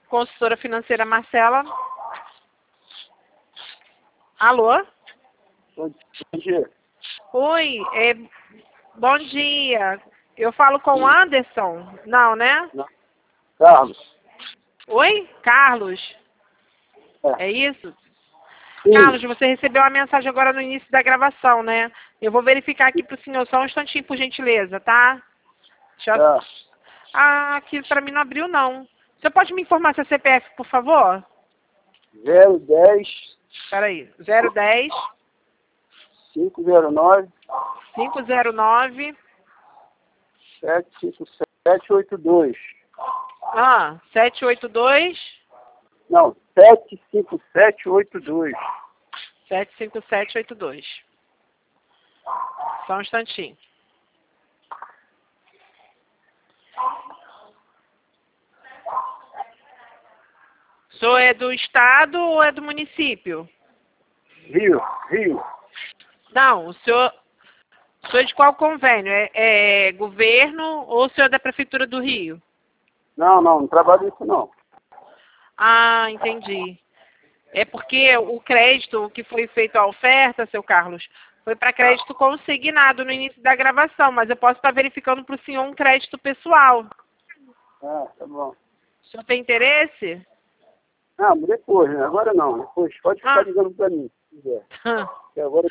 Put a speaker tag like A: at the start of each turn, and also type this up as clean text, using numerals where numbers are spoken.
A: Consultora financeira Marcela. Alô?
B: Bom dia.
A: Oi, bom dia. Eu falo com o Anderson? Não, né?
B: Não. Carlos.
A: Oi? Carlos?
B: É.
A: É isso?
B: Sim.
A: Carlos, você recebeu a mensagem agora no início da gravação, né? Eu vou verificar aqui pro senhor, só um instantinho, por gentileza, tá? Deixa eu...
B: Tá.
A: Ah, aqui pra mim não abriu, não. Você pode me informar seu CPF, por favor?
B: 010
A: Peraí. 010
B: 509
A: 509
B: 75782.
A: 782
B: Não, 75782.
A: 75782. Só um instantinho. O senhor é do estado ou é do município?
B: Rio.
A: Não, o senhor é de qual convênio? É governo ou o senhor é da Prefeitura do Rio?
B: Não trabalho isso não.
A: Ah, entendi. É porque o crédito que foi feito a oferta, seu Carlos, foi para crédito consignado no início da gravação, mas eu posso estar verificando para o senhor um crédito pessoal.
B: Ah, tá bom.
A: O senhor tem interesse?
B: Não, depois, né? Agora não. Depois pode ficar ligando pra mim, se quiser. Porque agora